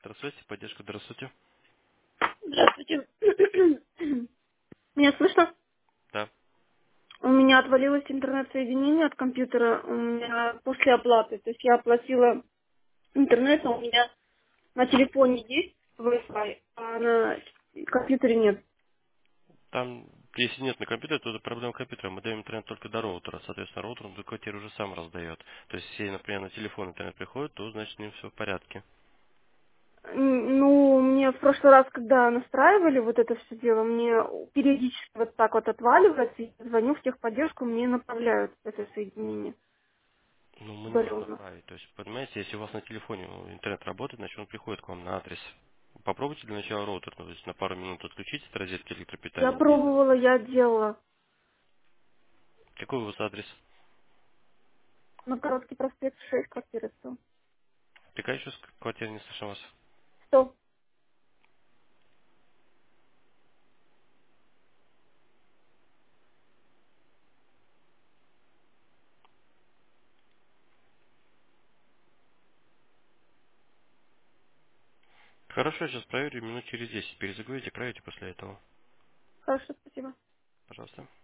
Здравствуйте, поддержка, здравствуйте. Здравствуйте. Меня слышно? Да, У меня отвалилось интернет-соединение от компьютера у меня после оплаты. То есть я оплатила интернет, а у меня на телефоне есть Wi-Fi, а на компьютере нет. там, если нет на компьютере, то это проблема компьютера. Мы даем интернет только до роутера. Соответственно, роутер до квартиры уже сам раздает. То есть, если, например, на телефон интернет приходит, то значит с ним все в порядке. Ну, мне в прошлый раз, когда настраивали вот это все дело, мне периодически вот так вот отваливается, и я звоню в техподдержку, мне направляют это соединение Ну, мы не можем удаленно. направить. То есть, понимаете, если у вас на телефоне интернет работает, значит он приходит к вам на адрес. Попробуйте для начала роутер, то есть на пару минут отключить от розетки Я электропитания. И пробовала, я делала какой у вас адрес? на короткий проспект 6 квартиры 100. Какая еще квартира, не слышно вас? 100. Хорошо, я сейчас проверю минут через 10. Перезагрузите, проверьте после этого. Хорошо, спасибо. Пожалуйста.